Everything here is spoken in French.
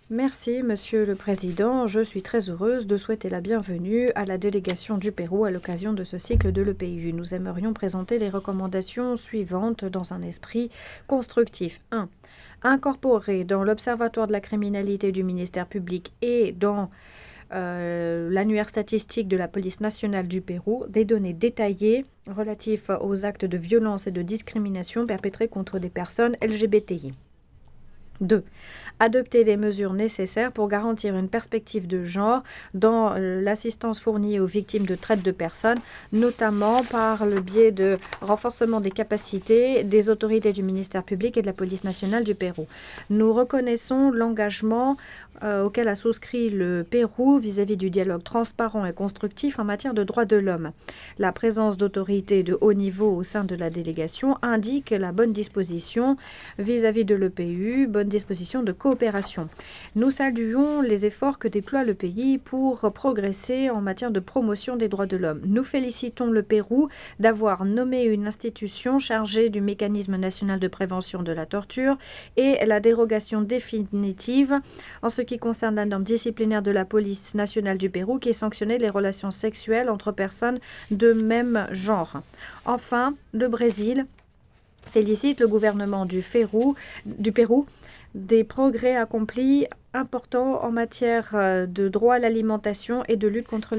Merci, Monsieur le Président. Je suis très heureuse de souhaiter la bienvenue à la délégation du Pérou à l'occasion de ce cycle de l'EPU. Nous aimerions présenter les recommandations suivantes dans un esprit constructif. 1. Incorporer dans l'Observatoire de la criminalité du ministère public et dans l'annuaire statistique de la police nationale du Pérou des données détaillées relatives aux actes de violence et de discrimination perpétrés contre des personnes LGBTI. 2. Adopter des mesures nécessaires pour garantir une perspective de genre dans l'assistance fournie aux victimes de traite de personnes, notamment par le biais de renforcement des capacités des autorités du ministère public et de la police nationale du Pérou. Nous reconnaissons l'engagement auquel a souscrit le Pérou vis-à-vis du dialogue transparent et constructif en matière de droits de l'homme. La présence d'autorités de haut niveau au sein de la délégation indique la bonne disposition vis-à-vis de l'EPU, bonne disposition de coopération. Nous saluons les efforts que déploie le pays pour progresser en matière de promotion des droits de l'homme. Nous félicitons le Pérou d'avoir nommé une institution chargée du mécanisme national de prévention de la torture et la dérogation définitive en ce qui concerne la norme disciplinaire de la police nationale du Pérou qui sanctionnait les relations sexuelles entre personnes de même genre. Enfin, le Brésil félicite le gouvernement du Pérou des progrès accomplis importants en matière de droit à l'alimentation et de lutte contre les